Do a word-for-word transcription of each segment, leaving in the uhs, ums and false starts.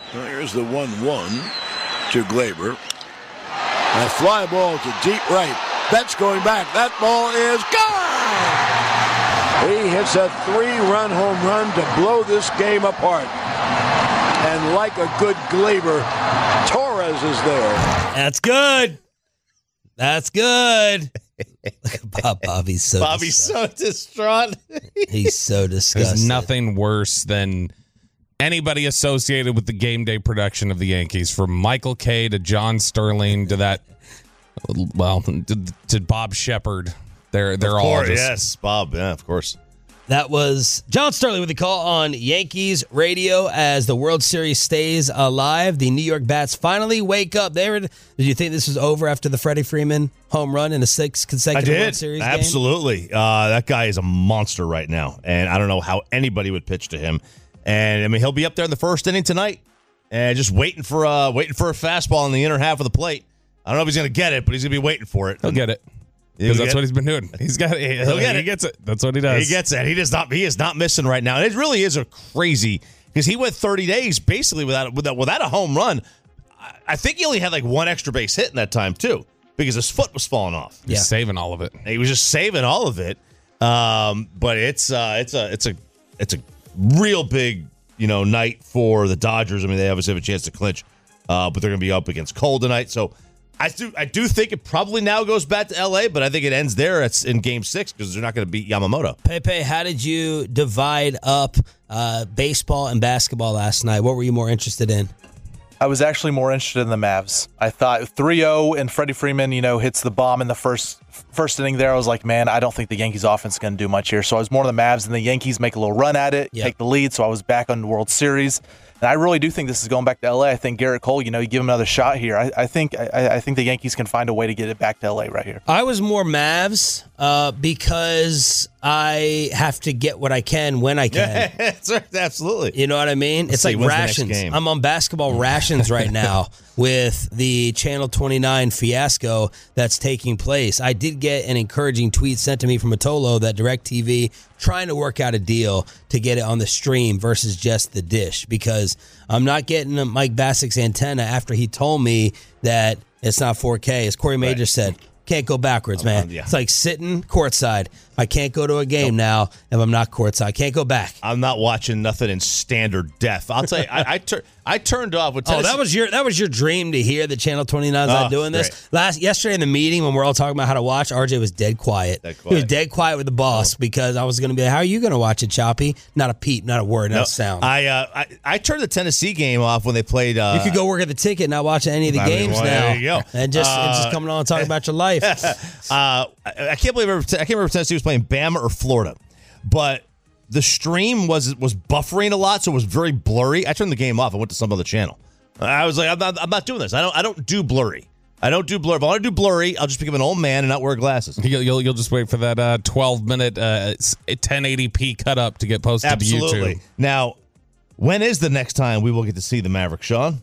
Well, here's the one one to Glaber. A fly ball to deep right. Betts going back. That ball is gone! He hits a three-run home run to blow this game apart. And like a good Glaber, Torres is there. That's good. That's good. Bob, Bobby's so Bobby's disgusted. so distraught. He's so disgusted. There's nothing worse than anybody associated with the game day production of the Yankees, from Michael Kay to John Sterling to that, well, to, to Bob Shepard. They're they're Of all course, just yes, Bob. Yeah, of course. That was John Sterling with the call on Yankees radio as the World Series stays alive. The New York Bats finally wake up. They were, did you think this was over after the Freddie Freeman home run in a six I consecutive did. World Series game? Absolutely. Uh, that guy is a monster right now, and I don't know how anybody would pitch to him. And I mean, he'll be up there in the first inning tonight, and just waiting for uh, waiting for a fastball in the inner half of the plate. I don't know if he's going to get it, but he's going to be waiting for it. he'll get it. Because that's what he's been doing. He's got. He, He'll get he it. gets it. That's what he does. He gets it. He does not. He is not missing right now. And it really is a crazy, because he went thirty days basically without without without a home run. I, I think he only had like one extra base hit in that time too, because his foot was falling off. He's Yeah. saving all of it. And he was just saving all of it. Um, but it's uh, it's a it's a it's a real big you know night for the Dodgers. I mean, they obviously have a chance to clinch, uh, but they're going to be up against Cole tonight. So. I do I do think it probably now goes back to L A, but I think it ends there. It's in Game Six because they're not going to beat Yamamoto. Pepe, how did you divide up uh, baseball and basketball last night? What were you more interested in? I was actually more interested in the Mavs. I thought three oh and Freddie Freeman, you know, hits the bomb in the first first inning there. I was like, man, I don't think the Yankees offense is going to do much here. So I was more on the Mavs, and the Yankees make a little run at it, Yep. take the lead. So I was back on the World Series. And I really do think this is going back to L A. I think Garrett Cole, you know, you give him another shot here. I, I think I, I think the Yankees can find a way to get it back to L A right here. I was more Mavs uh, because I have to get what I can when I can. That's right, absolutely. You know what I mean? Let's it's see, like when's the next rations. game? I'm on basketball rations right now with the Channel twenty-nine fiasco that's taking place. I did get an encouraging tweet sent to me from Atolo that DirecTV trying to work out a deal to get it on the stream versus just the dish, because I'm not getting Mike Bassick's antenna after he told me that it's not four K. As Corey Major said, can't go backwards, man. Um, yeah. It's like sitting courtside. I can't go to a game now if I'm not courtside. Can't go back. I'm not watching nothing in standard def. I'll tell you, I I, tur- I turned off with Oh, Tennessee. that was your that was your dream to hear that Channel twenty-nine is Oh, not doing this. great. Last yesterday in the meeting when we're all talking about how to watch, R J was dead quiet. Dead He was quiet. dead quiet with the boss because I was going to be like, how are you going to watch it, Choppy? Not a peep, not a word, not No, a sound. I, uh, I I turned the Tennessee game off when they played. Uh, you could go work at the ticket and not watch any of the I mean, games well, now. there you go. And just and just Uh, coming on and talking about your life. Uh, I, I can't believe I can't remember if Tennessee was playing Bama or Florida, but the stream was was buffering a lot, so it was very blurry. I turned the game off. I went to some other channel. I was like, I'm not, I'm not doing this. I don't I don't do blurry. I don't do blurry. If I want to do blurry, I'll just become an old man and not wear glasses. You'll, you'll, you'll just wait for that uh, twelve minute uh, ten eighty p cut up to get posted Absolutely. to YouTube. Now, when is the next time we will get to see the Maverick, Sean?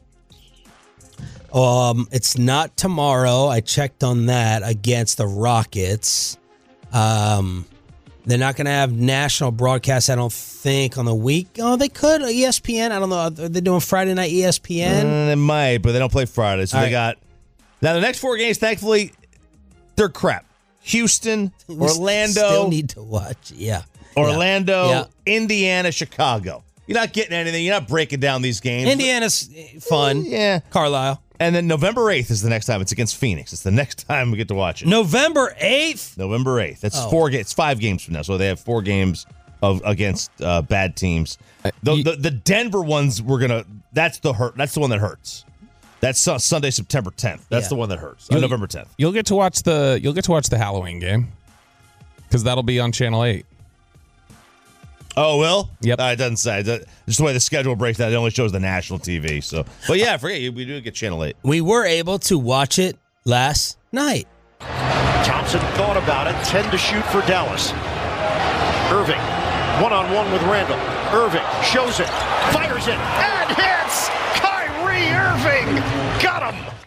Um, it's not tomorrow. I checked on that against the Rockets. Um, they're not going to have national broadcast, I don't think, on the week. Oh, they could. E S P N. I don't know. Are they doing Friday night E S P N? Uh, they might, but they don't play Friday. So All they right. got now the next four games. Thankfully, they're crap. Houston, We Orlando, Still need to watch. Yeah. Orlando, Yeah. Indiana, Chicago. You're not getting anything. You're not breaking down these games. Indiana's fun. Yeah. Carlisle. And then November eighth is the next time. It's against Phoenix. It's the next time we get to watch it. November eighth. November eighth. That's Oh. four games. It's five games from now. So they have four games of against uh, bad teams. The, you- the the Denver ones we're gonna. That's the hurt. That's the one that hurts. That's su- Sunday, September tenth. That's Yeah. the one that hurts. Uh, You'll- November tenth. You'll get to watch the you'll get to watch the Halloween game because that'll be on Channel eight. Oh, Will? Yep. Uh, it doesn't say. It- Just the way the schedule breaks down, it only shows the national T V. So, but yeah, I forget you. We do get Channel eight. We were able to watch it last night. Thompson thought about it. ten to shoot for Dallas. Irving, one-on-one with Randall. Irving shows it, fires it, and hits! Kyrie Irving got him!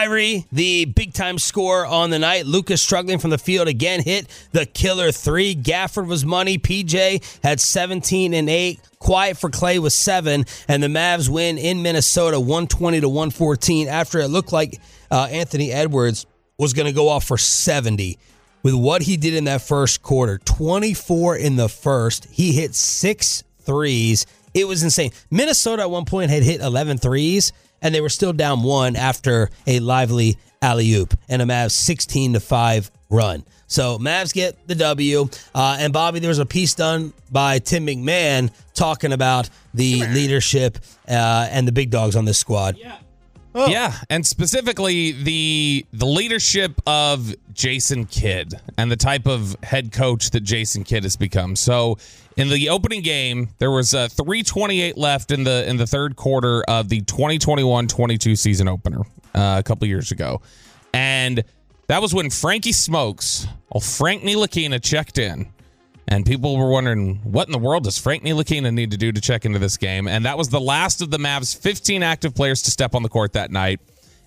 Kyrie, the big-time scorer on the night. Luka struggling from the field again, hit the killer three. Gafford was money. P J had seventeen and eight. Quiet for Clay with seven. And the Mavs win in Minnesota one twenty to one fourteen after it looked like uh, Anthony Edwards was going to go off for seventy. With what he did in that first quarter, twenty-four in the first. He hit six threes. It was insane. Minnesota at one point had hit eleven threes, and they were still down one after a lively alley-oop and a Mavs sixteen to five run. So Mavs get the W. Uh, and Bobby, there was a piece done by Tim McMahon talking about the leadership uh, and the big dogs on this squad. Yeah. Oh. Yeah, and specifically the the leadership of Jason Kidd and the type of head coach that Jason Kidd has become. So in the opening game, there was uh, three twenty-eight left in the in the third quarter of the twenty twenty-one twenty-two season opener uh, a couple years ago. And that was when Frankie Smokes, well, Frank Ntilikina checked in. And people were wondering, what in the world does Frank Ntilikina need to do to check into this game? And that was the last of the Mavs' fifteen active players to step on the court that night.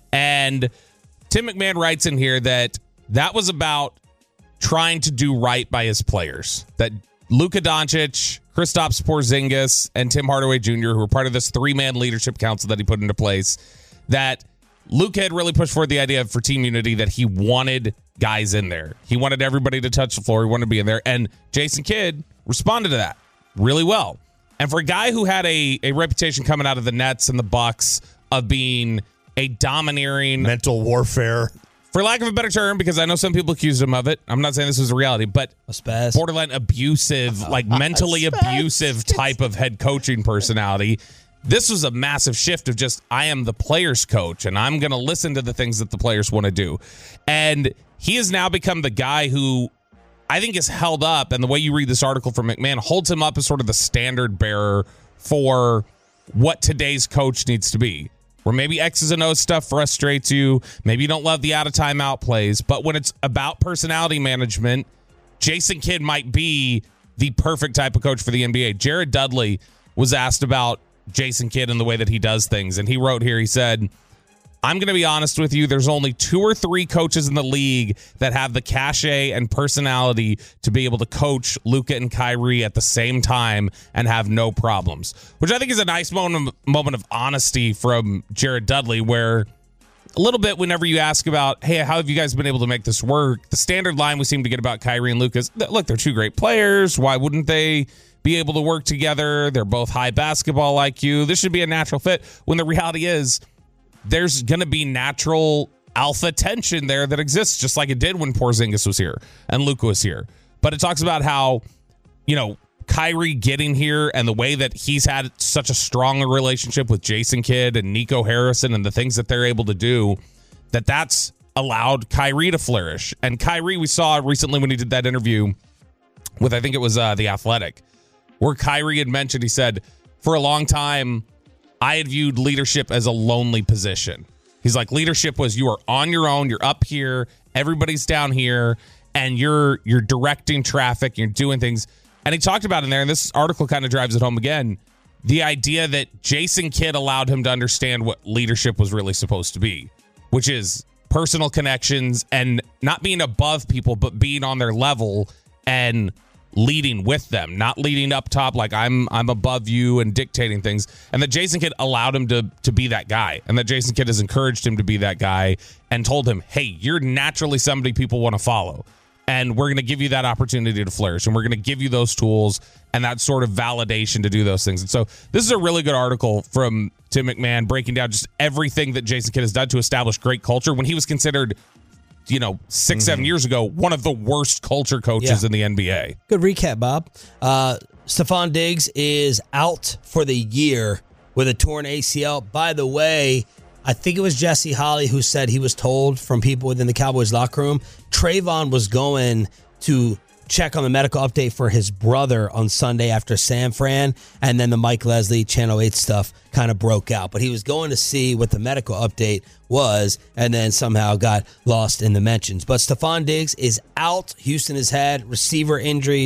And Tim McMahon writes in here that that was about trying to do right by his players. That Luka Doncic, Kristaps Porzingis, and Tim Hardaway Junior, who were part of this three-man leadership council that he put into place, that Luka had really pushed forward the idea for team unity, that he wanted guys in there. He wanted everybody to touch the floor. He wanted to be in there. And Jason Kidd responded to that really well. And for a guy who had a, a reputation coming out of the Nets and the Bucks of being a domineering... mental warfare. For lack of a better term, because I know some people accused him of it. I'm not saying this was a reality, but a spaz. Borderline abusive, like mentally abusive type of head coaching personality. This was a massive shift of just, I am the players' coach, and I'm going to listen to the things that the players want to do. And he has now become the guy who I think is held up, and the way you read this article from McMahon holds him up as sort of the standard bearer for what today's coach needs to be. Where maybe X's and O's stuff frustrates you, maybe you don't love the out-of-timeout plays, but when it's about personality management, Jason Kidd might be the perfect type of coach for the N B A. Jared Dudley was asked about Jason Kidd and the way that he does things, and he wrote here, he said, I'm going to be honest with you, there's only two or three coaches in the league that have the cachet and personality to be able to coach Luka and Kyrie at the same time and have no problems, which I think is a nice moment, moment of honesty from Jared Dudley, where a little bit whenever you ask about, hey, how have you guys been able to make this work? The standard line we seem to get about Kyrie and Luka is, look, they're two great players. Why wouldn't they be able to work together? They're both high basketball I Q. This should be a natural fit, when the reality is there's going to be natural alpha tension there that exists, just like it did when Porzingis was here and Luka was here. But it talks about how, you know, Kyrie getting here and the way that he's had such a strong relationship with Jason Kidd and Nico Harrison and the things that they're able to do, that that's allowed Kyrie to flourish. And Kyrie, we saw recently when he did that interview with, I think it was uh, The Athletic, where Kyrie had mentioned, he said, for a long time, I had viewed leadership as a lonely position. He's like, leadership was you are on your own, you're up here, everybody's down here, and you're you're directing traffic, you're doing things. And he talked about in there, and this article kind of drives it home again, the idea that Jason Kidd allowed him to understand what leadership was really supposed to be, which is personal connections and not being above people, but being on their level and leading with them, not leading up top like I'm I'm above you and dictating things. And that Jason Kidd allowed him to to be that guy, and that Jason Kidd has encouraged him to be that guy and told him, hey, you're naturally somebody people want to follow, and we're going to give you that opportunity to flourish, and we're going to give you those tools and that sort of validation to do those things. And so this is a really good article from Tim McMahon breaking down just everything that Jason Kidd has done to establish great culture when he was considered, you know, six, mm-hmm. seven years ago, one of the worst culture coaches yeah. in the N B A. Good recap, Bob. Uh, Stephon Diggs is out for the year with a torn A C L. By the way, I think it was Jesse Holley who said he was told from people within the Cowboys locker room, Trayvon was going to check on the medical update for his brother on Sunday after San Fran, and then the Mike Leslie Channel eight stuff kind of broke out. But he was going to see what the medical update was, and then somehow got lost in the mentions. But Stephon Diggs is out. Houston has had receiver injuries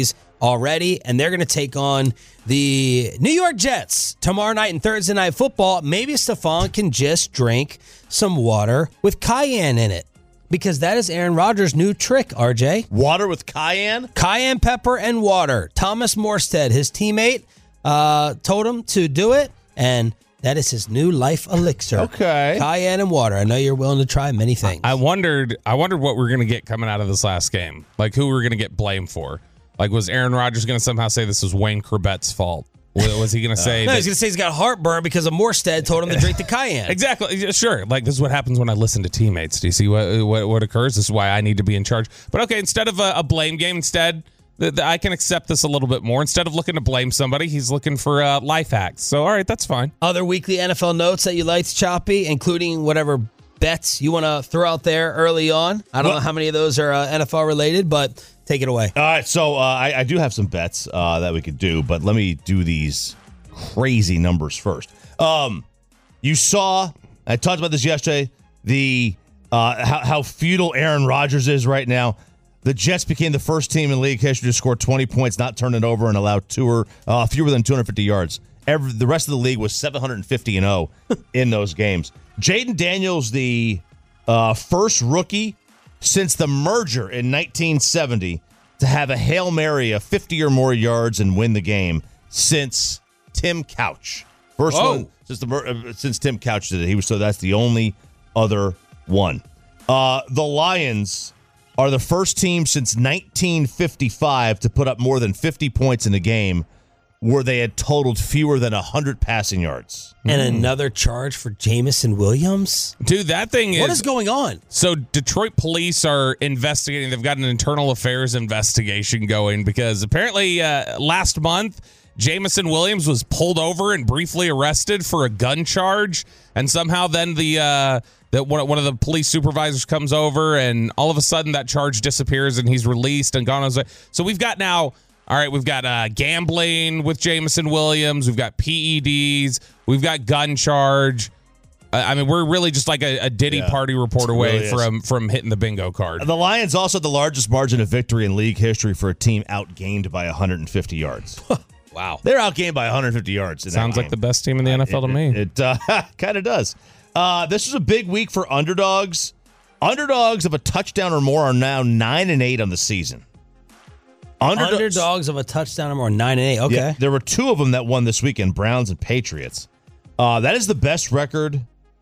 already, and they're going to take on the New York Jets tomorrow night in Thursday Night Football. Maybe Stephon can just drink some water with cayenne in it, because that is Aaron Rodgers' new trick, R J. Water with cayenne? Cayenne pepper and water. Thomas Morstead, his teammate, uh, told him to do it, and that is his new life elixir. Okay. Cayenne and water. I know you're willing to try many things. I wondered I wondered what we were going to get coming out of this last game. Like, who we were going to get blamed for. Like, was Aaron Rodgers going to somehow say this was Wayne Corbett's fault? Was he going to say... no, that, he's going to say he's got heartburn because of Morstead told him to drink the cayenne. Exactly. Sure. Like, this is what happens when I listen to teammates. Do you see what what, what occurs? This is why I need to be in charge. But okay, instead of a, a blame game, instead, the, the, I can accept this a little bit more. Instead of looking to blame somebody, he's looking for uh, life hacks. So, all right, that's fine. Other weekly N F L notes that you liked, Choppy, including whatever bets you want to throw out there early on. I don't well, know how many of those are uh, N F L related, but take it away. All right, so uh, I, I do have some bets uh, that we could do, but let me do these crazy numbers first. Um, you saw, I talked about this yesterday, the uh, how, how futile Aaron Rodgers is right now. The Jets became the first team in league history to score twenty points, not turn it over, and allow two or, uh, fewer than two hundred fifty yards. Every, the rest of the league was seven hundred fifty and oh in those games. Jaden Daniels, the uh, first rookie since the merger in nineteen seventy to have a Hail Mary of fifty or more yards and win the game since Tim Couch. First Whoa. one since the since Tim Couch did it. He was so that's the only other one. Uh, the Lions are the first team since nineteen fifty-five to put up more than fifty points in a game where they had totaled fewer than one hundred passing yards. And mm. another charge for Jamison Williams? Dude, that thing is... What is going on? So Detroit police are investigating. They've got an internal affairs investigation going because apparently uh, last month, Jamison Williams was pulled over and briefly arrested for a gun charge. And somehow then the... Uh, that one, one of the police supervisors comes over and all of a sudden that charge disappears and he's released and gone. So we've got now... All right, we've got uh, gambling with Jamison Williams. We've got P E Ds. We've got gun charge. Uh, I mean, we're really just like a, a Diddy yeah, party report away really from, from hitting the bingo card. The Lions also had the largest margin of victory in league history for a team outgained by one hundred fifty yards. Wow. They're outgained by one hundred fifty yards. In Sounds that like the best team in the N F L uh, to it, me. It, it uh, kind of does. Uh, this is a big week for underdogs. Underdogs of a touchdown or more are now nine and eight on the season. Underdogs. Underdogs of a touchdown or more, nine and eight. Okay. Yeah, there were two of them that won this weekend, Browns and Patriots. Uh, that is the best record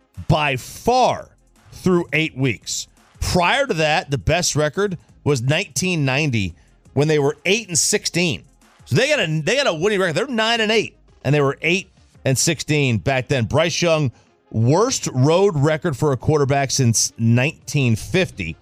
by far through eight weeks. Prior to that, the best record was nineteen ninety when they were eight and sixteen. So they got a they got a winning record. They're nine and eight, and they were eight and sixteen back then. Bryce Young, worst road record for a quarterback since nineteen fifty.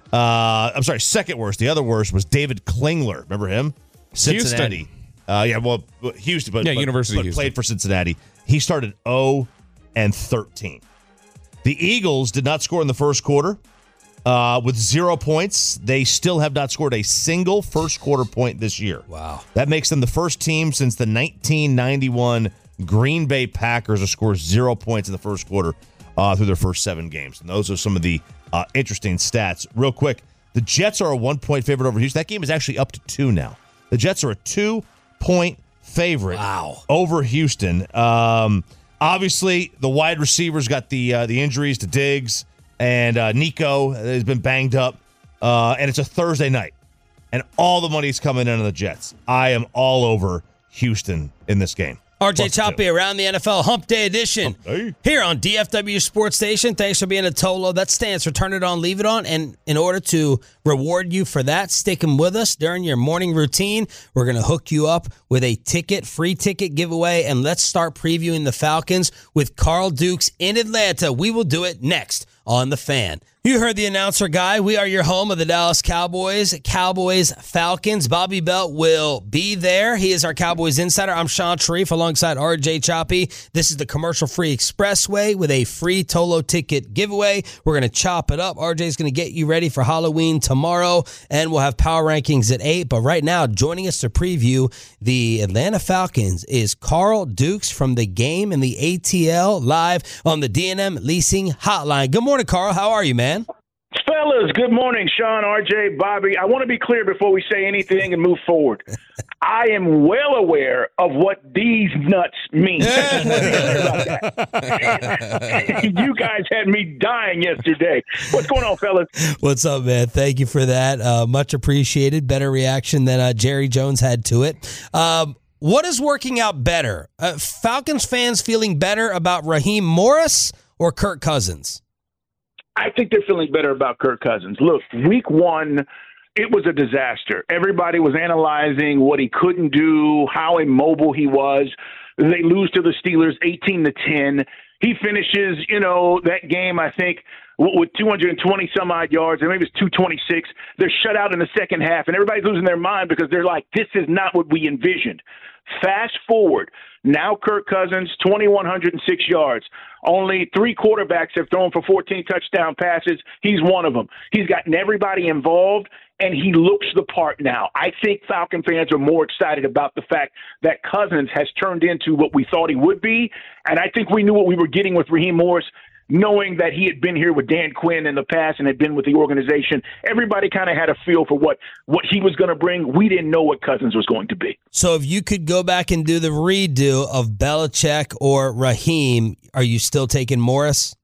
Uh, I'm sorry, second worst. The other worst was David Klingler. Remember him? Cincinnati. Uh, yeah, well, Houston, but, yeah, but, University but Houston. played for Cincinnati. He started oh and thirteen. The Eagles did not score in the first quarter. Uh, with zero points, they still have not scored a single first quarter point this year. Wow. That makes them the first team since the nineteen ninety-one Green Bay Packers to score zero points in the first quarter uh, through their first seven games. And those are some of the uh, interesting stats. Real quick, the Jets are a one-point favorite over Houston. That game is actually up to two now. The Jets are a two-point favorite wow. over Houston. Um, obviously, the wide receivers got the uh, the injuries to Diggs, and uh, Nico has been banged up. Uh, and it's a Thursday night, and all the money's coming in on the Jets. I am all over Houston in this game. R J Choppy around the N F L Hump Day edition Hump Day. Here on D F W Sports Station. Thanks for being a Tolo. That stands for Turn It On, Leave It On. And in order to reward you for that, sticking with us during your morning routine, we're going to hook you up with a ticket, free ticket giveaway. And let's start previewing the Falcons with Carl Dukes in Atlanta. We will do it next on The Fan. You heard the announcer guy. We are your home of the Dallas Cowboys, Cowboys Falcons. Bobby Belt will be there. He is our Cowboys insider. I'm Sean Sharif alongside R J Choppy. This is the commercial-free expressway with a free Tolo ticket giveaway. We're going to chop it up. R J's going to get you ready for Halloween tomorrow, and we'll have power rankings at eight. But right now, joining us to preview the Atlanta Falcons is Carl Dukes from the game in the A T L live on the D and M Leasing Hotline. Good morning, Carl. How are you, man? Fellas, good morning. Sean, R J, Bobby. I want to be clear before we say anything and move forward. I am well aware of what these nuts mean. I just want to be clear about that. You guys had me dying yesterday. What's going on, fellas? What's up, man? Thank you for that. Uh, much appreciated. Better reaction than uh, Jerry Jones had to it. Um, what is working out better? Uh, Falcons fans feeling better about Raheem Morris or Kirk Cousins? I think they're feeling better about Kirk Cousins. Look, week one, it was a disaster. Everybody was analyzing what he couldn't do, how immobile he was. They lose to the Steelers eighteen to ten. He finishes, you know, that game, I think, with two hundred twenty some odd yards, or maybe it's two twenty-six. They're shut out in the second half, and everybody's losing their mind because they're like, this is not what we envisioned. Fast forward. Now Kirk Cousins, two thousand one hundred six yards. Only three quarterbacks have thrown for fourteen touchdown passes. He's one of them. He's gotten everybody involved, and he looks the part now. I think Falcon fans are more excited about the fact that Cousins has turned into what we thought he would be, and I think we knew what we were getting with Raheem Morris, knowing that he had been here with Dan Quinn in the past and had been with the organization. Everybody kind of had a feel for what, what he was going to bring. We didn't know what Cousins was going to be. So if you could go back and do the redo of Belichick or Raheem, are you still taking Morris?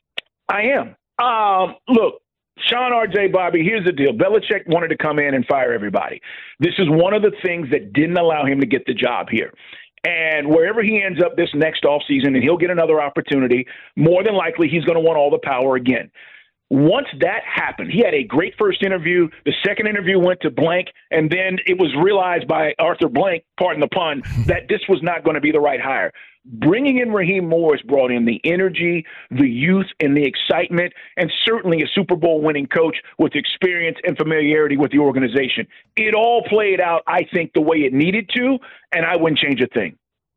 I am. Um, look, Sean, R J, Bobby, here's the deal. Belichick wanted to come in and fire everybody. This is one of the things that didn't allow him to get the job here. And wherever he ends up this next offseason, and he'll get another opportunity, more than likely he's going to want all the power again. Once that happened, he had a great first interview. The second interview went to blank, and then it was realized by Arthur Blank, pardon the pun, that this was not going to be the right hire. Bringing in Raheem Morris brought in the energy, the youth, and the excitement, and certainly a Super Bowl winning coach with experience and familiarity with the organization. It all played out, I think, the way it needed to, and I wouldn't change a thing.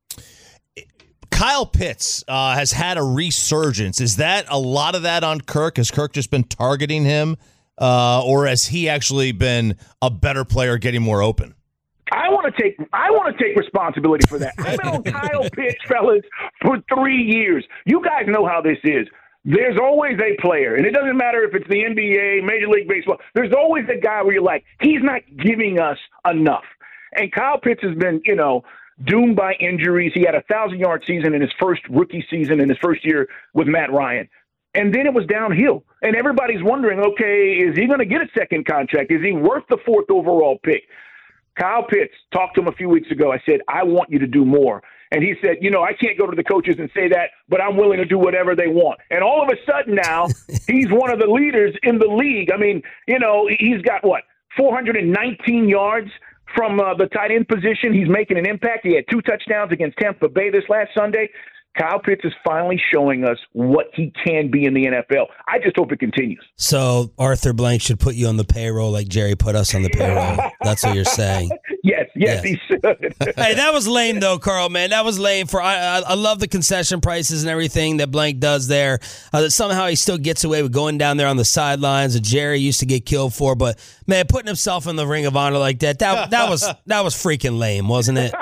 Kyle Pitts uh, has had a resurgence. Is that a lot of that on Kirk? Has Kirk just been targeting him, uh, or has he actually been a better player, getting more open? I want to take I want to take responsibility for that. I've been on Kyle Pitts, fellas, for three years. You guys know how this is. There's always a player, and it doesn't matter if it's the N B A, Major League Baseball. There's always a guy where you're like, he's not giving us enough. And Kyle Pitts has been, you know, doomed by injuries. He had a thousand-yard season in his first rookie season in his first year with Matt Ryan. And then it was downhill. And everybody's wondering, okay, is he going to get a second contract? Is he worth the fourth overall pick? Kyle Pitts, talked to him a few weeks ago. I said, I want you to do more. And he said, you know, I can't go to the coaches and say that, but I'm willing to do whatever they want. And all of a sudden now, he's one of the leaders in the league. I mean, you know, he's got, what, four hundred nineteen yards from uh, the tight end position. He's making an impact. He had two touchdowns against Tampa Bay this last Sunday. Kyle Pitts is finally showing us what he can be in the N F L. I just hope it continues. So Arthur Blank should put you on the payroll like Jerry put us on the payroll. That's what you're saying. Yes, yes, yes. He should. Hey, that was lame though, Carl, man. That was lame. For I, I, I love the concession prices and everything that Blank does there. Uh, that somehow he still gets away with going down there on the sidelines that Jerry used to get killed for. But man, putting himself in the Ring of Honor like that, that that was that was freaking lame, wasn't it?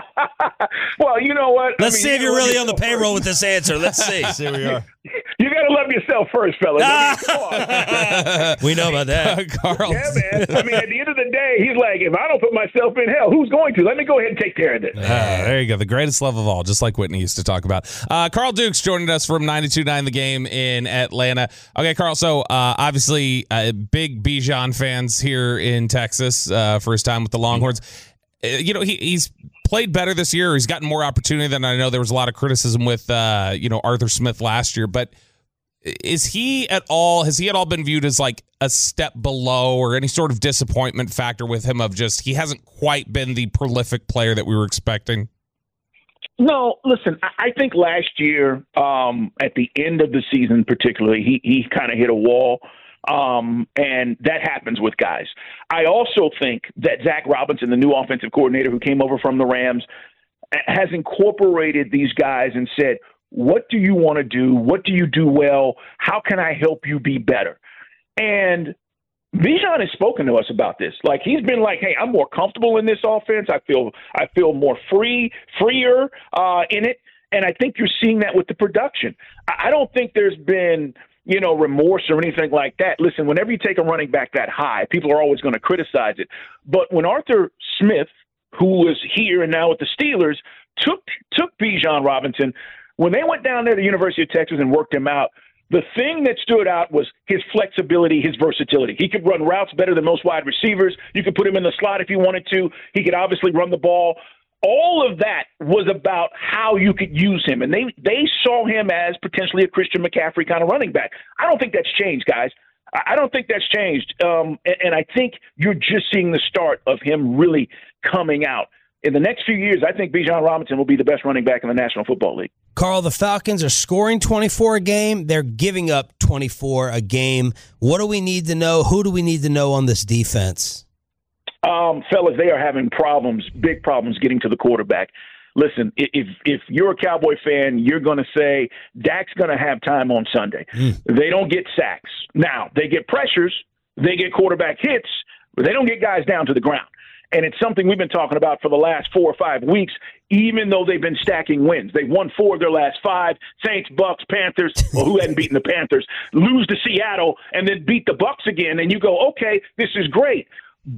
Well, you know what? Let's I mean, see if you you're really on the first. payroll with this answer. Let's see. Here we are. You got to love yourself first, fellas. I mean, come on. We know about that. Carl. Yeah, man. I mean, at the end of the day, he's like, if I don't put myself in hell, who's going to? Let me go ahead and take care of this. Uh, there you go. The greatest love of all, just like Whitney used to talk about. Uh, Carl Dukes joining us from ninety-two point nine The Game in Atlanta. Okay, Carl, so uh, obviously uh, big Bijan fans here in Texas, uh, first time with the Longhorns. Uh, you know, he, he's played better this year. He's gotten more opportunity than I know. There was a lot of criticism with, uh, you know, Arthur Smith last year, but is he at all, has he at all been viewed as like a step below or any sort of disappointment factor with him of just, he hasn't quite been the prolific player that we were expecting? No, listen, I think last year, um, at the end of the season particularly, he, he kind of hit a wall, um, and that happens with guys. I also think that Zach Robinson, the new offensive coordinator who came over from the Rams, has incorporated these guys and said, what do you want to do? What do you do well? How can I help you be better? And Bijan has spoken to us about this. Like, he's been like, hey, I'm more comfortable in this offense. I feel I feel more free, freer uh, in it. And I think you're seeing that with the production. I don't think there's been you know, remorse or anything like that. Listen, whenever you take a running back that high, people are always going to criticize it. But when Arthur Smith, who was here and now with the Steelers, took took Bijan Robinson, when they went down there to the University of Texas and worked him out, the thing that stood out was his flexibility, his versatility. He could run routes better than most wide receivers. You could put him in the slot if you wanted to. He could obviously run the ball. All of that was about how you could use him. And they, they saw him as potentially a Christian McCaffrey kind of running back. I don't think that's changed, guys. I don't think that's changed. Um, and, and I think you're just seeing the start of him really coming out. In the next few years, I think Bijan Robinson will be the best running back in the National Football League. Carl, the Falcons are scoring twenty-four a game. They're giving up twenty-four a game. What do we need to know? Who do we need to know on this defense? Um, fellas, they are having problems, big problems getting to the quarterback. Listen, if if you're a Cowboy fan, you're going to say Dak's going to have time on Sunday. Mm. They don't get sacks. Now, they get pressures, they get quarterback hits, but they don't get guys down to the ground. And it's something we've been talking about for the last four or five weeks, even though they've been stacking wins. They've won four of their last five. Saints, Bucks, Panthers, well, who hadn't beaten the Panthers, lose to Seattle, and then beat the Bucks again. And you go, okay, this is great.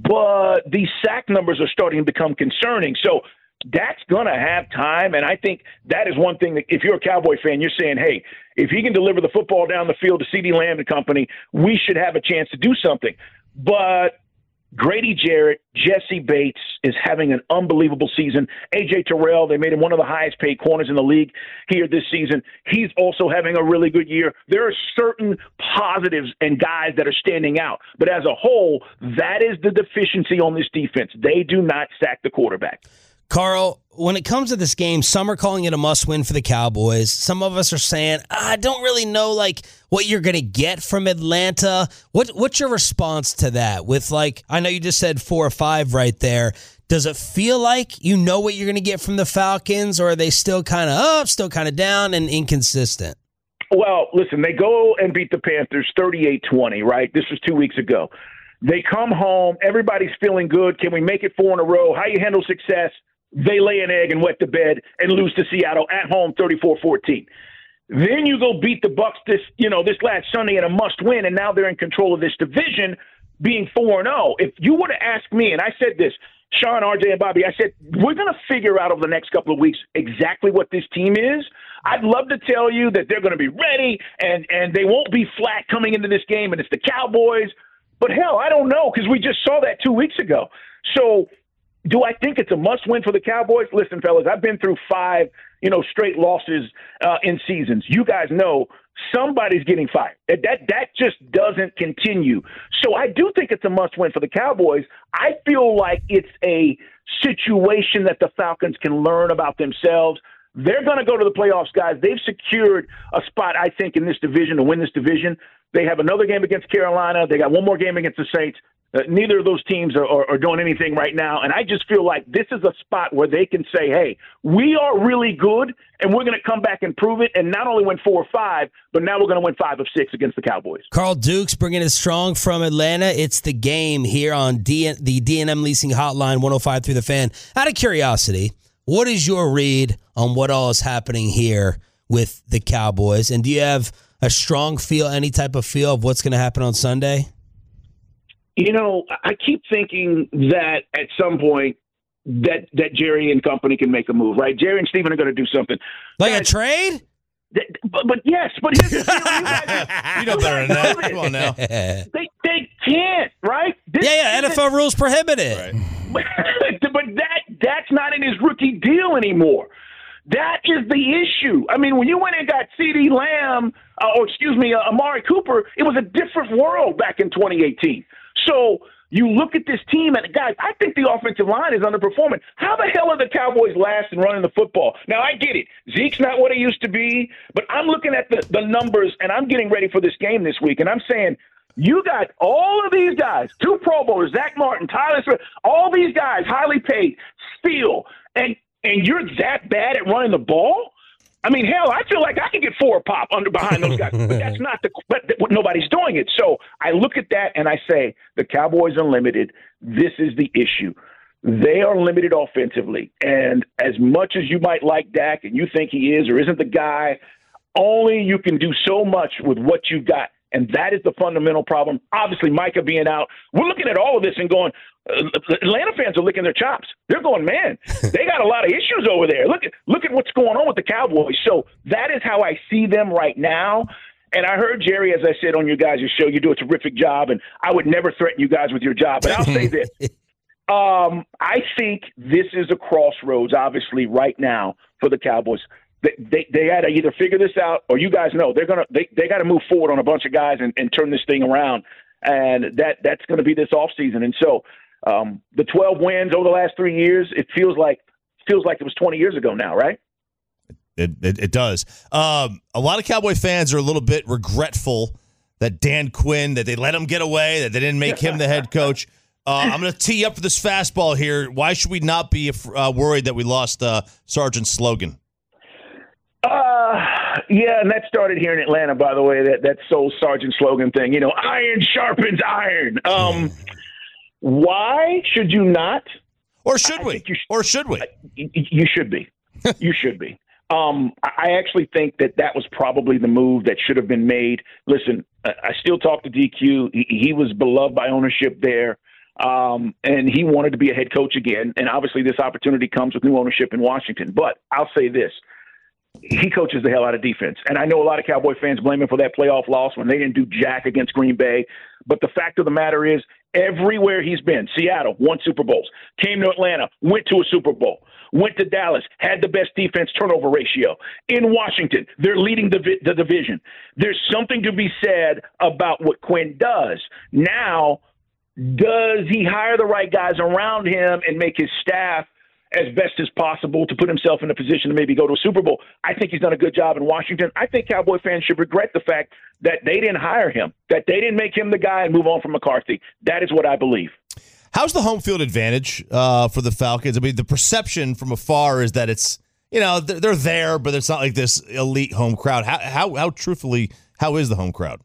But these sack numbers are starting to become concerning. So Dak's going to have time, and I think that is one thing that if you're a Cowboy fan, you're saying, hey, if he can deliver the football down the field to CeeDee Lamb and company, we should have a chance to do something. But Grady Jarrett, Jesse Bates is having an unbelievable season. A J Terrell, they made him one of the highest paid corners in the league here this season. He's also having a really good year. There are certain positives and guys that are standing out. But as a whole, that is the deficiency on this defense. They do not sack the quarterback. Carl, when it comes to this game, some are calling it a must-win for the Cowboys. Some of us are saying, I don't really know like what you're going to get from Atlanta. What What's your response to that? With like, I know you just said four or five right there. Does it feel like you know what you're going to get from the Falcons, or are they still kind of up, still kind of down, and inconsistent? Well, listen, they go and beat the Panthers thirty-eight twenty, right? This was two weeks ago. They come home. Everybody's feeling good. Can we make it four in a row? How you handle success? They lay an egg and wet the bed and lose to Seattle at home thirty-four fourteen. Then you go beat the Bucks this, you know, this last Sunday in a must-win, and now they're in control of this division, being four and oh. If you would have asked me, and I said this, Sean, R J, and Bobby, I said, we're going to figure out over the next couple of weeks exactly what this team is. I'd love to tell you that they're going to be ready and, and they won't be flat coming into this game, and it's the Cowboys. But, hell, I don't know, because we just saw that two weeks ago. So do I think it's a must-win for the Cowboys? Listen, fellas, I've been through five, you know, straight losses uh, in seasons. You guys know somebody's getting fired. That, that that just doesn't continue. So I do think it's a must-win for the Cowboys. I feel like it's a situation that the Falcons can learn about themselves. They're going to go to the playoffs, guys. They've secured a spot, I think, in this division to win this division. They have another game against Carolina. They got one more game against the Saints. Uh, neither of those teams are, are, are doing anything right now. And I just feel like this is a spot where they can say, hey, we are really good, and we're going to come back and prove it, and not only win four or five, but now we're going to win five of six against the Cowboys. Carl Dukes bringing it strong from Atlanta. It's the game here on D- the D and M Leasing Hotline, one oh five through the Fan. Out of curiosity, what is your read on what all is happening here with the Cowboys? And do you have a strong feel, any type of feel of what's going to happen on Sunday? You know, I keep thinking that at some point that that Jerry and company can make a move, right? Jerry and Steven are going to do something. Like Guys, a trade? They, but, but yes, but here's the deal. You, guys, you know better than that. Come on now. They, they can't, right? This yeah, yeah, N F L rules prohibit it. Right. But, but that that's not in his rookie deal anymore. That is the issue. I mean, when you went and got CeeDee Lamb, uh, or excuse me, uh, Amari Cooper, it was a different world back in twenty eighteen. So you look at this team, and guys, I think the offensive line is underperforming. How the hell are the Cowboys last in running the football? Now, I get it. Zeke's not what he used to be, but I'm looking at the, the numbers, and I'm getting ready for this game this week, and I'm saying, you got all of these guys, two Pro Bowlers, Zach Martin, Tyler Smith, all these guys highly paid, Steele, and and you're that bad at running the ball? I mean, hell, I feel like I can get four pop under behind those guys, but that's not the. But nobody's doing it. So I look at that and I say, the Cowboys are limited. This is the issue. They are limited offensively, and as much as you might like Dak and you think he is or isn't the guy, only you can do so much with what you've got. And that is the fundamental problem. Obviously, Micah being out, we're looking at all of this and going, uh, Atlanta fans are licking their chops. They're going, man, they got a lot of issues over there. Look at look at what's going on with the Cowboys. So that is how I see them right now. And I heard, Jerry, as I said on your guys' show, you do a terrific job, and I would never threaten you guys with your job. But I'll say this. Um, I think this is a crossroads, obviously, right now for the Cowboys. They they, they got to either figure this out, or you guys know they're gonna they they got to move forward on a bunch of guys and, and turn this thing around, and that that's going to be this offseason. And so um, the twelve wins over the last three years, it feels like feels like it was twenty years ago now, right? It it, it does. Um, a lot of Cowboy fans are a little bit regretful that Dan Quinn, that they let him get away, that they didn't make him the head coach. Uh, I'm going to tee up for this fastball here. Why should we not be uh, worried that we lost uh, Sergeant Slogan? Uh, yeah, and that started here in Atlanta, by the way, that, that soul Sergeant Slogan thing. You know, iron sharpens iron. Um, why should you not? Or should we? Should, or should we? You, you should be. You should be. Um, I actually think that that was probably the move that should have been made. Listen, I still talk to D Q. He, he was beloved by ownership there. Um, and he wanted to be a head coach again. And obviously this opportunity comes with new ownership in Washington. But I'll say this. He coaches the hell out of defense. And I know a lot of Cowboy fans blame him for that playoff loss when they didn't do jack against Green Bay. But the fact of the matter is, everywhere he's been, Seattle, won Super Bowls, came to Atlanta, went to a Super Bowl, went to Dallas, had the best defense turnover ratio. In Washington, they're leading the, the division. There's something to be said about what Quinn does. Now, does he hire the right guys around him and make his staff as best as possible to put himself in a position to maybe go to a Super Bowl? I think he's done a good job in Washington. I think Cowboy fans should regret the fact that they didn't hire him, that they didn't make him the guy and move on from McCarthy. That is what I believe. How's the home field advantage uh, for the Falcons? I mean, the perception from afar is that it's, you know, they're, they're there, but it's not like this elite home crowd. How, how, how truthfully, how is the home crowd?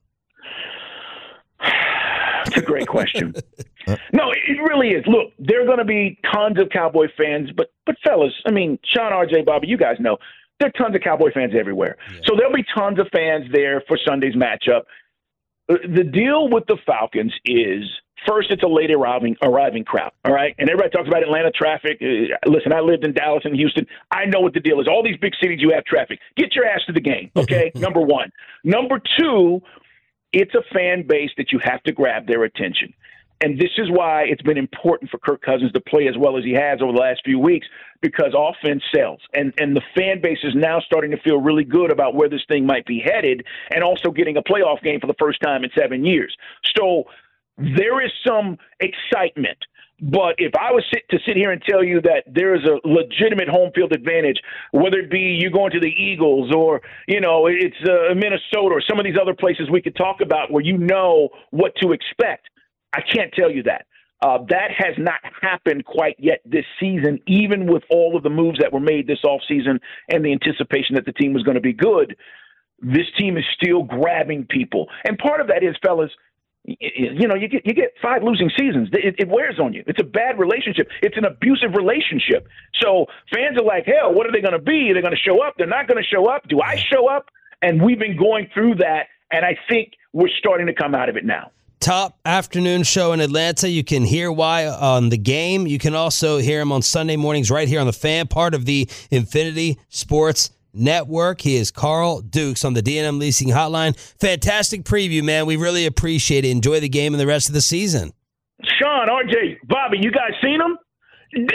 That's a great question. No, it really is. Look, there are going to be tons of Cowboy fans, but, but fellas, I mean, Sean, R J, Bobby, you guys know, there are tons of Cowboy fans everywhere. Yeah. So there'll be tons of fans there for Sunday's matchup. The deal with the Falcons is, first, it's a late arriving arriving crowd, all right? And everybody talks about Atlanta traffic. Uh, listen, I lived in Dallas and Houston. I know what the deal is. All these big cities, you have traffic. Get your ass to the game, okay? Number one. Number two, it's a fan base that you have to grab their attention. And this is why it's been important for Kirk Cousins to play as well as he has over the last few weeks, because offense sells. And and the fan base is now starting to feel really good about where this thing might be headed, and also getting a playoff game for the first time in seven years. So there is some excitement. But if I was sit, to sit here and tell you that there is a legitimate home field advantage, whether it be you going to the Eagles or, you know, it's uh, Minnesota or some of these other places we could talk about where you know what to expect, I can't tell you that. Uh, that has not happened quite yet this season, even with all of the moves that were made this offseason and the anticipation that the team was going to be good. This team is still grabbing people. And part of that is, fellas, you know, you get you get five losing seasons. It, it wears on you. It's a bad relationship. It's an abusive relationship. So fans are like, hell, what are they going to be? They're going to show up. They're not going to show up. Do I show up? And we've been going through that, and I think we're starting to come out of it now. Top afternoon show in Atlanta. You can hear why on The Game. You can also hear him on Sunday mornings right here on The Fan, part of the Infinity Sports Network. He is Carl Dukes on the D and M Leasing Hotline. Fantastic preview, man. We really appreciate it. Enjoy the game and the rest of the season. Sean, R J, Bobby, you guys seen him? No.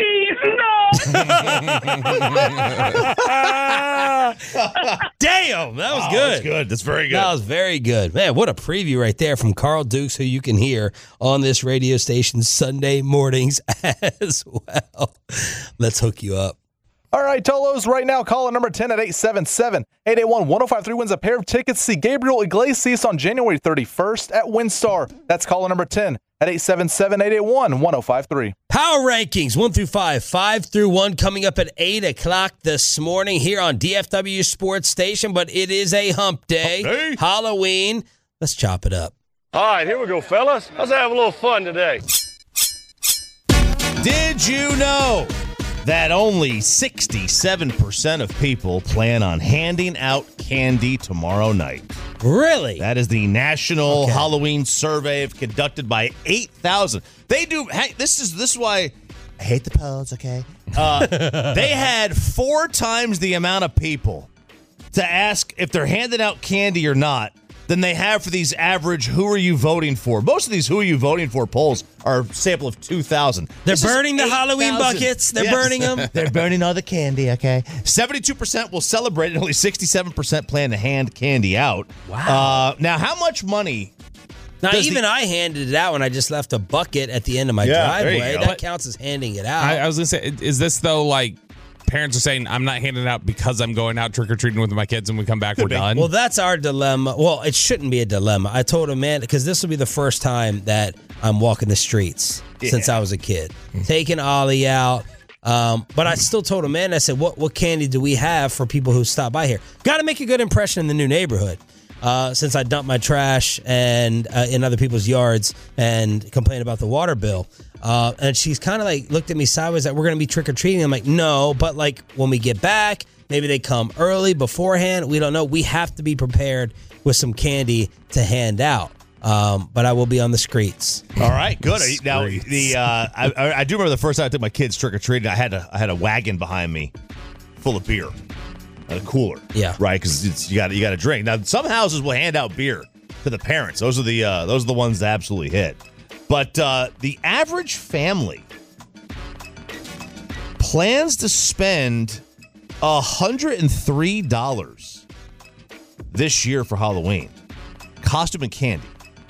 Damn, that was oh, good. That's good. That's very good. That was very good. Man, what a preview right there from Carl Dukes, who you can hear on this radio station Sunday mornings as well. Let's hook you up. All right, Tolos, right now, caller number ten at eight seven seven, eight eight one, one oh five three wins a pair of tickets to see Gabriel Iglesias on January thirty-first at WinStar. That's caller number ten at eight seven seven, eight eight one, one oh five three. Power rankings, one through five, five through one, coming up at eight o'clock this morning here on D F W Sports Station, but it is a hump day, hump day. Halloween. Let's chop it up. All right, here we go, fellas. Let's have a little fun today. Did you know that only sixty-seven percent of people plan on handing out candy tomorrow night. Really? That is the National Okay. Halloween Survey conducted by eight thousand. They do. Hey, this is this is why I hate the polls. Okay, uh, they had four times the amount of people to ask if they're handing out candy or not than they have for these average "Who are you voting for?" Most of these "Who are you voting for?" polls are a sample of two thousand. They're burning the Halloween buckets. They're burning them. They're burning all the candy, okay? seventy-two percent will celebrate, and only sixty-seven percent plan to hand candy out. Wow. Uh, now, how much money? Now, Does even the- I handed it out when I just left a bucket at the end of my Yeah, there you driveway. go. That counts as handing it out. I, I was gonna say, is this though like parents are saying I'm not handing it out because I'm going out trick or treating with my kids, and we come back we're done? Well, that's our dilemma. Well, it shouldn't be a dilemma. I told him, man, because this will be the first time that I'm walking the streets since I was a kid, taking Ollie out. Um, but I still told him, man, I said, what what candy do we have for people who stop by here? Got to make a good impression in the new neighborhood. Uh, since I dumped my trash and uh, in other people's yards and complained about the water bill. Uh, and she's kind of like looked at me sideways like, we're going to be trick-or-treating. I'm like, no, but like when we get back, maybe they come early beforehand. We don't know. We have to be prepared with some candy to hand out. Um, but I will be on the streets. All right, good. Now, the uh, I, I I do remember the first time I took my kids trick or treating. I had a I had a wagon behind me, full of beer, a cooler. Yeah, right. Because you got you got to drink. Now, some houses will hand out beer to the parents. Those are the uh, those are the ones that absolutely hit. But uh, the average family plans to spend a hundred and three dollars this year for Halloween, costume and candy.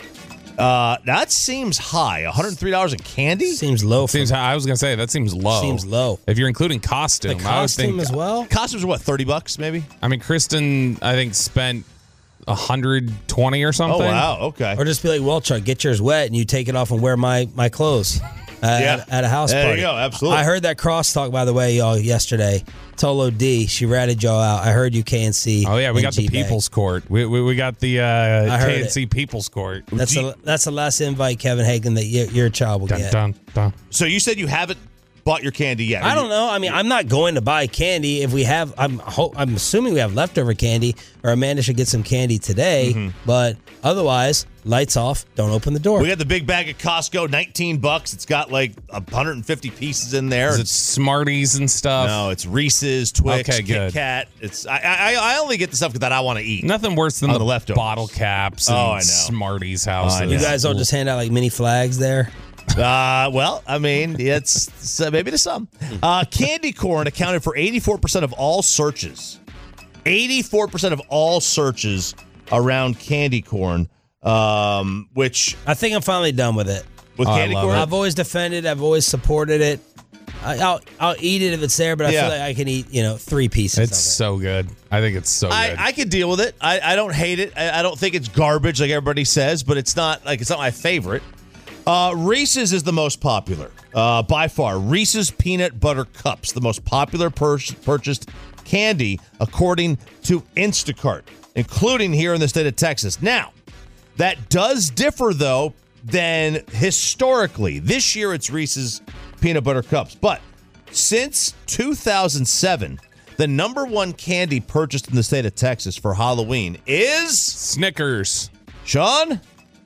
Uh, that seems high. one hundred three dollars in candy? Seems low. For Seems. I was gonna say that seems low. Seems low. If you're including costume, The I would think, costume as well? Costumes are what, thirty bucks maybe? I mean, Kristen, I think spent one hundred twenty or something. Oh, wow. Okay. Or just be like, well, Chuck, get yours wet and you take it off and wear my, my clothes at, Yeah. at a house There you party. go. Absolutely. I heard that crosstalk, by the way, y'all, yesterday. Tolo D, she ratted y'all out. I heard you K N C. Oh yeah, we and got the G-Bag. People's Court. We we, we got the uh, heard K N C People's Court. That's Gee. the that's the last invite, Kevin Hagan, that your, your child will Dun, get. dun, dun. So you said you haven't bought your candy yet. I don't know. I mean, I'm not going to buy candy. If we have, I'm ho- I'm assuming we have leftover candy, or Amanda should get some candy today. Mm-hmm. But otherwise, lights off. Don't open the door. We got the big bag at Costco, nineteen bucks. It's got like one hundred fifty pieces in there. Is it It's- Smarties and stuff? no, it's Reese's, Twix, Okay, Kit good. Kat. It's I, I I only get the stuff that I want to eat. Nothing worse than On the, the leftovers. bottle caps and Oh, I know. Smarties I houses. know. you guys don't just hand out like mini flags there. Uh, well, I mean, it's, it's uh, maybe to some. Uh, candy corn accounted for eighty-four percent of all searches. eighty-four percent of all searches around candy corn, um, which I think I'm finally done with it. with Oh, I candy love corn, I've always defended. I've always supported it. I, I'll I'll eat it if it's there, but I Yeah. feel like I can eat you know three pieces. It's of it. so good. I think it's so I, good. I could deal with it. I, I don't hate it. I, I don't think it's garbage like everybody says, but it's not like it's not my favorite. Uh, Reese's is the most popular uh, by far. Reese's Peanut Butter Cups, the most popular pur- purchased candy according to Instacart, including here in the state of Texas. Now, that does differ though than historically. This year it's Reese's Peanut Butter Cups, but since two thousand seven, the number one candy purchased in the state of Texas for Halloween is Snickers. Sean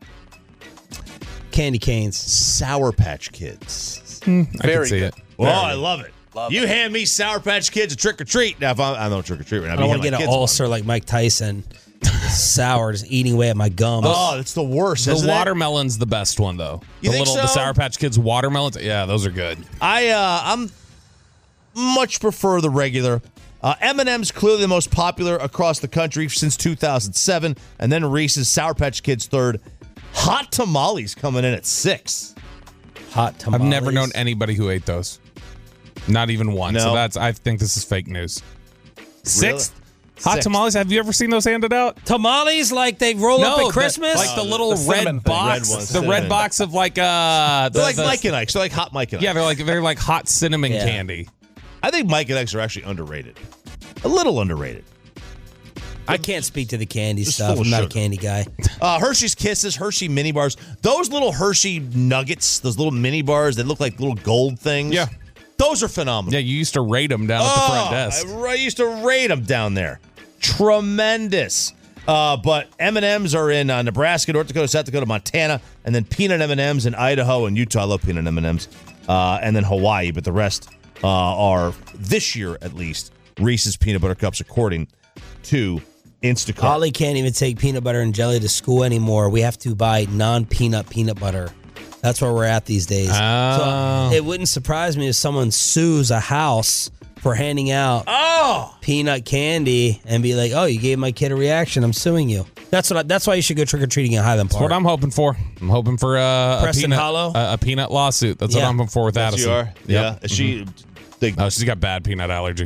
Candy canes. Sour Patch Kids. I can Very see good. it. Oh, Very I good. love it. Love you it. hand me Sour Patch Kids a trick or treat. Now, if I'm, I don't trick or treat right now. I don't want to get an all. ulcer like Mike Tyson. Sour, just eating away at my gums. Oh, it's the worst. The isn't it? watermelon's the best one though. You the think little the so? Sour Patch Kids watermelons. Yeah, those are good. I uh, I'm much prefer the regular. Uh, M and M's clearly the most popular across the country since two thousand seven, and then Reese's, Sour Patch Kids third. Hot tamales coming in at six. Hot tamales. I've never known anybody who ate those. Not even one. So No. that's I think this is fake news. Sixth hot Sixth. tamales. Have you ever seen those handed out? tamales like they roll up No, at the- Christmas. like the little the cinnamon red thing. box, Red ones, the red cinnamon. box of like uh, the, They're like the- Mike and Ike's. They're like hot Mike and Ike's. Yeah, they're like they're like hot cinnamon Yeah. candy. I think Mike and Ike's are actually underrated. A little underrated. I can't speak to the candy Just stuff. full of I'm not sugar. a candy guy. Uh, Hershey's Kisses, Hershey mini bars. Those little Hershey nuggets, those little mini bars that look like little gold things. Yeah. Those Those are phenomenal. Yeah, you used to rate them down at the front desk. I, I used to rate them down there. Tremendous. Uh, but M and M's are in uh, Nebraska, North Dakota, South Dakota, Montana, and then peanut M and M's in Idaho and Utah. I love peanut M and M's. Uh, and then Hawaii, but the rest uh, are, this year at least, Reese's Peanut Butter Cups, according to Instacart. Holly can't even take peanut butter and jelly to school anymore. We have to buy non-peanut peanut butter. That's where we're at these days. Oh. So it wouldn't surprise me if someone sues a house for handing out Oh! peanut candy and be like, "Oh, you gave my kid a reaction. I'm suing you." That's what. I, that's why you should go trick or treating in Highland That's Park. what I'm hoping for. I'm hoping for uh, a Preston peanut, Hollow? a, a peanut lawsuit. That's Yeah. what I'm hoping for with Yes, Addison. you are? Yep. Yeah. Is she, they, Oh, she's got bad peanut allergy.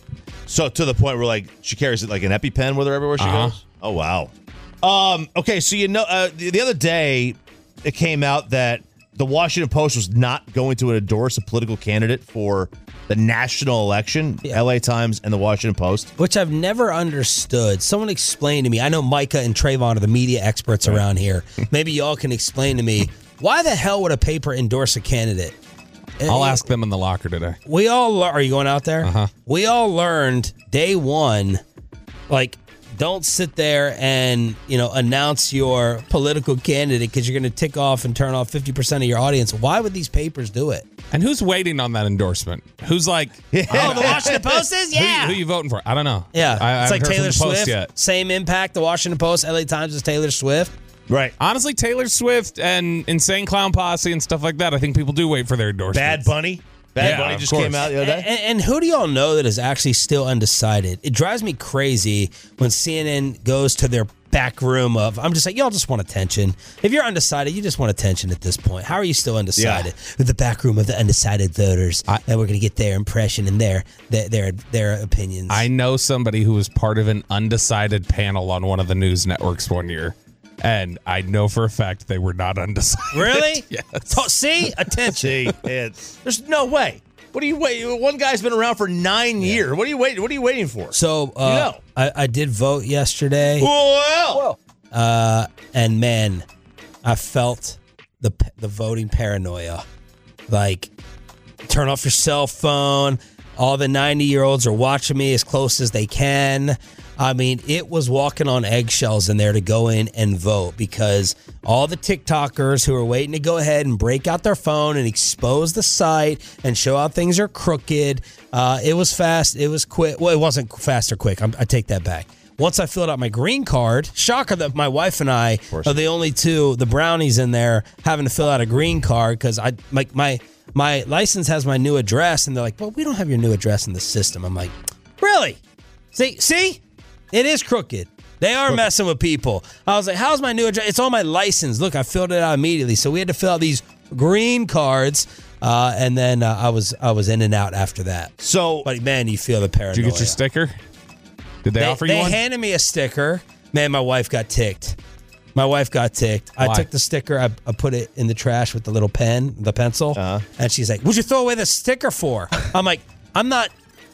so to the point where, like, she carries it like an EpiPen with her everywhere she Uh-huh. goes? Oh, wow. Um. Okay, so you know, uh, the, the other day, it came out that the Washington Post was not going to endorse a political candidate for the national election. Yeah. L A Times and the Washington Post. Which I've never understood. Someone explain to me. I know Micah and Trayvon are the media experts around here. Maybe y'all can explain to me, why the hell would a paper endorse a candidate? I'll Eh, ask them in the locker today. We all lear- are you going out there? Uh-huh. We all learned day one, like, don't sit there and, you know, announce your political candidate because you're going to tick off and turn off fifty percent of your audience. Why would these papers do it? And who's waiting on that endorsement? Who's like, Oh, the Washington Post is? who, Yeah. who you voting for? I don't know. yeah. I, I it's haven't like heard Taylor from the Post Swift. yet. Same impact. The Washington Post, L A Times is Taylor Swift. Right. Honestly, Taylor Swift and Insane Clown Posse and stuff like that, I think people do wait for their endorsements. Bad Bunny. Bad Yeah, Bunny of just course. came out the other day. And, and who do y'all know that is actually still undecided? It drives me crazy when C N N goes to their back room of, I'm just like, y'all just want attention. If you're undecided, you just want attention at this point. How are you still undecided? With the back room of the undecided voters, I- and we're going to get their impression and their, their their their opinions. I know somebody who was part of an undecided panel on one of the news networks one year, and I know for a fact they were not undecided. Really? Yes. To- see? Attention. See, it's, there's no way. What are you waiting? One guy's been around for nine years. What are you waiting? What are you waiting for? So uh, You know. I, I did vote yesterday. Well, Uh, and man, I felt the the voting paranoia. Like, turn off your cell phone. All the ninety year olds are watching me as close as they can. I mean, it was walking on eggshells in there to go in and vote because all the TikTokers who are waiting to go ahead and break out their phone and expose the site and show how things are crooked. Uh, it was fast. It was quick. Well, it wasn't fast or quick. I'm, I take that back. Once I filled out my green card, shocker that my wife and I are the only two, the brownies in there, having to fill out a green card because I my, my my license has my new address, and they're like, "Well, we don't have your new address in the system." I'm like, "Really? See, see, it is crooked. They are messing with people." I was like, "How's my new address? It's on my license. Look, I filled it out immediately." So we had to fill out these green cards, uh, and then uh, I was I was in and out after that. so But man, you feel the paranoia. Did you get your sticker? Did they, They, offer you they one? handed me a sticker. Man, my wife got ticked. My wife got ticked. I Why? took the sticker. I, I put it in the trash with the little pen, the pencil. Uh-huh. And she's like, "What'd you throw away the sticker for?" I'm like, "I'm not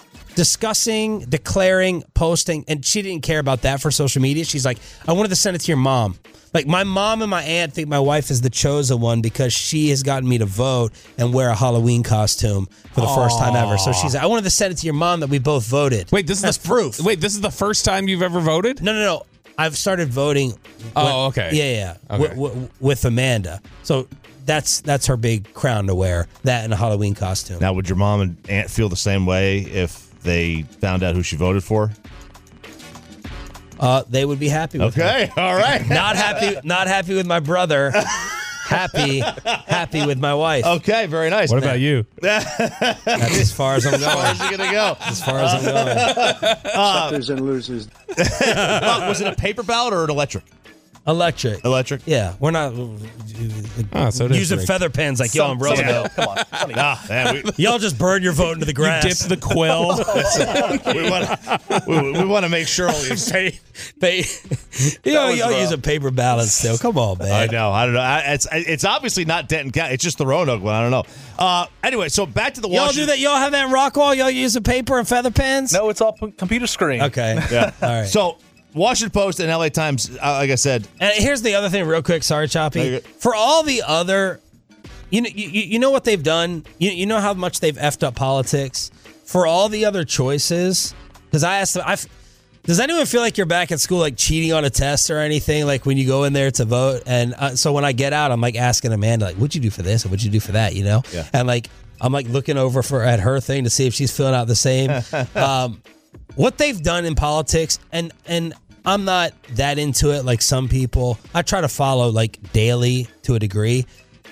discussing, declaring, posting." And she didn't care about that for social media. She's like, "I wanted to send it to your mom." Like, my mom and my aunt think my wife is the chosen one because she has gotten me to vote and wear a Halloween costume for the first time ever. So she's like, "I wanted to send it to your mom that we both voted." Wait, this is That's the fir- proof. Wait, this is the first time you've ever voted? No, no, no. I've started voting. Oh, with- okay. Yeah, yeah. Okay. W- w- with Amanda. So that's that's her big crown to wear. That and a Halloween costume. now, would your mom and aunt feel the same way if they found out who she voted for? Uh, they would be happy with me. Okay, all right. Not happy. Not happy with my brother. happy, happy with my wife. Okay, very nice. What about you? That's as far as I'm going. Where's he gonna go? As far as I'm going. Suckers and losers. Uh, was it a paper ballot or an electric? Electric. Electric. Yeah, we're not uh, Oh, so it is using rigged. feather pens like y'all in Roosevelt. Come on. Funny. Ah, man, we, Y'all just burn your vote into the grass. Dip the quill. we want we, we want to make sure. All these, they, they, you know, was y'all rough. use a paper ballot still. Come on, man. I know. I don't know. I, it's it's obviously not Denton County. It's just the Roanoke one. I don't know. Uh, anyway, so back to the Y'all Washington. do that? Y'all have that in Rockwall? Y'all use a paper and feather pens? No, it's all p- computer screen. Okay. Yeah. All right. So Washington Post and L A Times, uh, like I said, And here's the other thing, real quick. Sorry, Choppy. Okay. For all the other You know, you, you know what they've done? You, you know how much they've effed up politics? For all the other choices, because I asked them, I've, does anyone feel like you're back at school, like cheating on a test or anything, like when you go in there to vote? And uh, so when I get out, I'm like asking Amanda, like, what'd you do for this? Or what'd you do for that? You know? Yeah. And like, I'm like looking over for at her thing to see if she's filling out the same. um, what they've done in politics, and and I'm not that into it like some people. I try to follow like daily to a degree.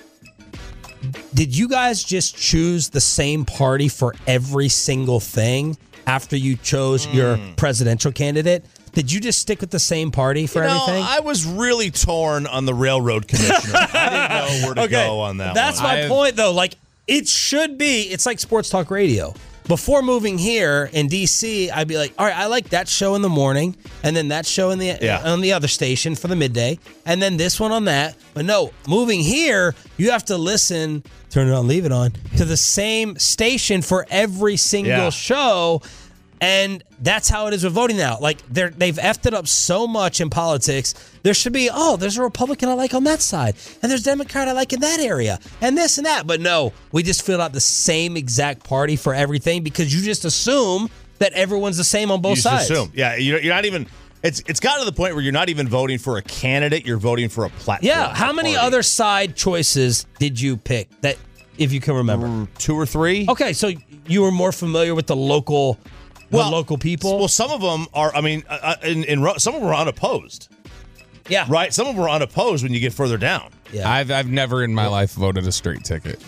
Did you guys just choose the same party for every single thing after you chose mm. your presidential candidate? Did you just stick with the same party for you know, everything? I was really torn on the railroad commissioner. I didn't know where to okay, go on that That's one. my I've, point, though. Like, it should be, it's like sports talk radio. Before moving here in D C, I'd be like, all right, I like that show in the morning, and then that show in the yeah. on the other station for the midday, and then this one on that. But no, moving here, you have to listen, turn it on, leave it on, to the same station for every single Yeah. show. And that's how it is with voting now. Like, they're, they've effed it up so much in politics. There should be, oh, there's a Republican I like on that side, and there's a Democrat I like in that area, and this and that. But no, we just filled out the same exact party for everything because you just assume that everyone's the same on both you sides. Just assume. Yeah, you're, you're not even, it's it's gotten to the point where you're not even voting for a candidate, you're voting for a platform. Yeah, how many party. other side choices did you pick that, if you can remember? Two or three? Okay, so you were more familiar with the local... Well, the local people? Well, some of them are, I mean, uh, in, in some of them are unopposed. Yeah. Right? Some of them are unopposed when you get further down. Yeah. I've I've never in my life voted a straight ticket.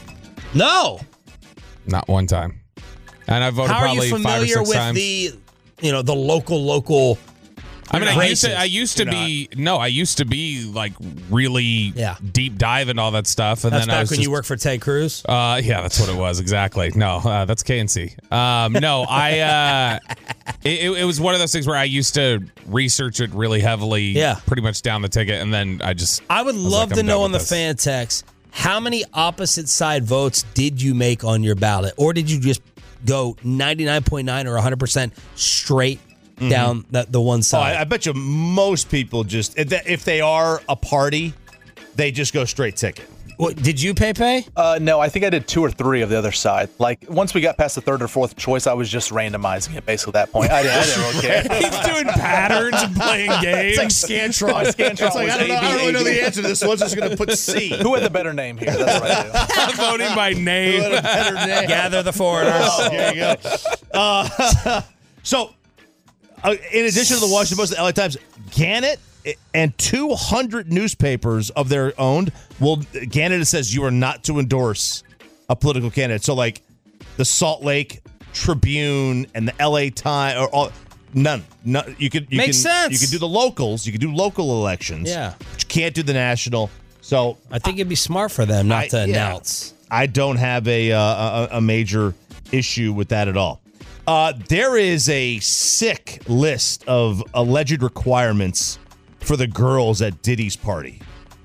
No. Not one time. And I've voted How are probably you five or familiar six with times. the, you know, the local, local... I mean, I used to. races? I used to You're be no. I used to be like really Yeah. deep dive and all that stuff. And That's then I back was when just, you worked for Ted Cruz? Uh, yeah, that's what it was exactly. No, uh, that's K N C. Um, no, I. Uh, it, it was one of those things where I used to research it really heavily. Yeah. Pretty much down the ticket, and then I just. I would was love like, to I'm know done on the with this. fan text, how many opposite side votes did you make on your ballot? Or did you just go ninety-nine point nine or one hundred percent straight down the, the one Oh, side? I, I bet you most people just, if they, if they are a party, they just go straight ticket. What, did you, Pepe? Uh, no, I think I did two or three of the other side. Like, once we got past the third or fourth choice, I was just randomizing it basically at that point. I didn't, I didn't really care. He's doing patterns and playing games. It's like Scantron. My Scantron It's like, was I don't, know, A B, I don't really know A B. the answer to this. So I'm just going to put C. Who had the better name here? That's what I do. Voting by name. Better name. Gather the foreigners. Oh, there you go. Uh, so, uh, in addition to the Washington Post and the L A Times, Gannett and two hundred newspapers of their own, well, Gannett says you are not to endorse a political candidate. So, like, the Salt Lake Tribune and the L A Times, or all, none. No, you could you Makes can sense. you can do the locals, you can do local elections. Yeah. But you can't do the national. So, I think it'd be smart for them not I- to yeah. announce. I don't have a, uh, a a major issue with that at all. Uh, there is a sick list of alleged requirements for the girls at Diddy's party.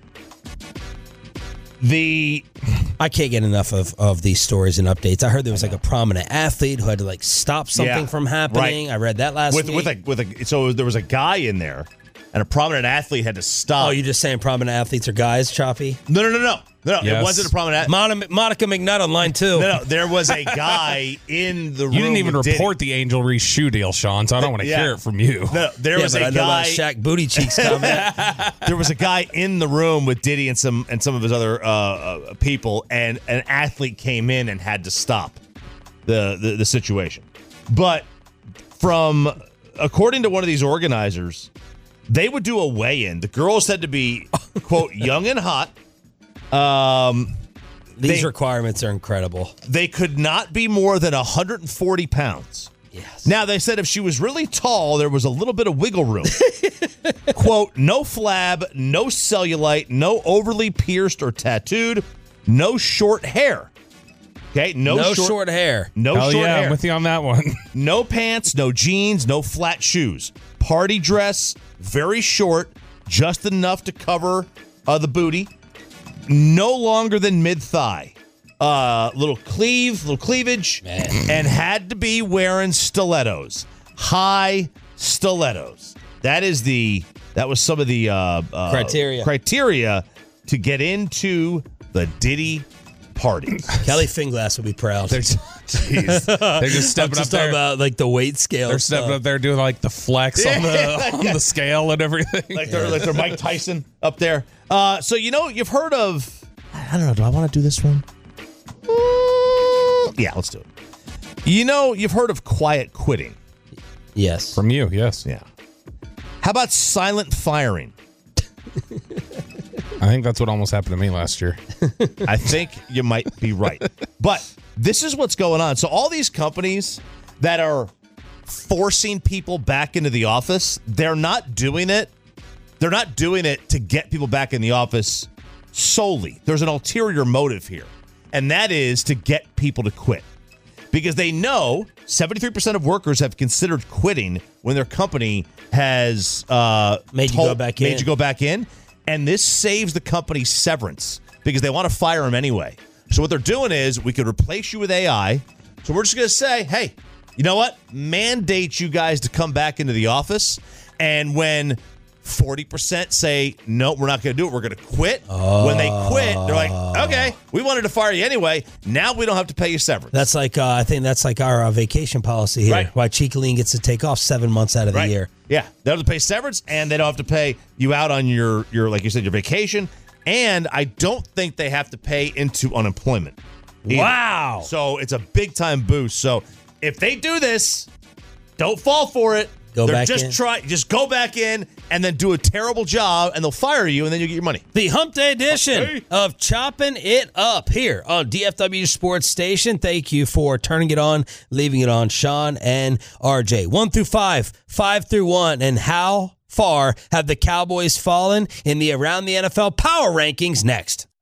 The I can't get enough of, of these stories and updates. I heard there was like a prominent athlete who had to like stop something Yeah, from happening. right. I read that last with week. with a with a so there was a guy in there, and a prominent athlete had to stop. oh, you just saying prominent athletes are guys, Choppy? no no no no no. Yes. It wasn't a prominent. athlete. Monica, Monica McNutt on line two. No, no, there was a guy in the room. You didn't even with Diddy. report the Angel Reese shoe deal, Sean, so I don't want to Yeah. hear it from you. No, no, there yeah, was but a I know guy. about Shaq booty cheeks comment. There was a guy in the room with Diddy and some and some of his other uh, uh, people, and an athlete came in and had to stop the, the the situation. But from according to one of these organizers, they would do a weigh-in. The girls had to be quote young and hot. Um, These They- requirements are incredible. they could not be more than one hundred forty pounds. Yes. Now, they said if she was really tall, there was a little bit of wiggle room. Quote, no flab, no cellulite, no overly pierced or tattooed, no short hair. Okay, no, no short, short hair. no Hell short yeah, hair. I'm with you on that one. No pants, no jeans, no flat shoes. Party dress, very short, just enough to cover uh, the booty. No longer than mid-thigh. Uh, little cleave, little cleavage, Man. and had to be wearing stilettos. High stilettos. That is the, that was some of the uh, uh, Criteria. criteria to get into the Diddy parties. Kelly Finglass would be proud. They're just, Jeez. They're just stepping I'm just up there. talking about like the weight scale. They're stepping stuff. up there doing like the flex on the on the scale and everything. Like they're like they're Mike Tyson up there. Uh, so you know you've heard of. I don't know. Do I want to do this one? Mm, yeah, let's do it. You know you've heard of quiet quitting. Yes. From you, yes. Yeah. How about silent firing? I think that's what almost happened to me last year. I think you might be right. But this is what's going on. So all these companies that are forcing people back into the office, they're not doing it. They're not doing it to get people back in the office solely. There's an ulterior motive here, and that is to get people to quit. Because they know seventy-three percent of workers have considered quitting when their company has uh, Made you told- go back made in. you go back in. And this saves the company severance because they want to fire them anyway. So what they're doing is we could replace you with A I. So we're just going to say, hey, you know what? Mandate you guys to come back into the office. And when forty percent say, no, we're not going to do it, we're going to quit. Oh. When they quit, they're like, okay, we wanted to fire you anyway. Now we don't have to pay you severance. That's like uh, I think that's like our uh, vacation policy here. Right. Why Chicoline gets to take off seven months out of the Right. year. Yeah, they don't have to pay severance, and they don't have to pay you out on your, your like you said, your vacation. And I don't think they have to pay into unemployment either. Wow. So it's a big time boost. So if they do this, don't fall for it. Go They're back just in. try, just go back in and then do a terrible job, and they'll fire you, and then you get your money. The Hump Day edition Hey. of Chopping It Up here on D F W Sports Station. Thank you for turning it on, leaving it on, Sean and R J. One through five, five through one, and how far have the Cowboys fallen in the Around the N F L Power Rankings next?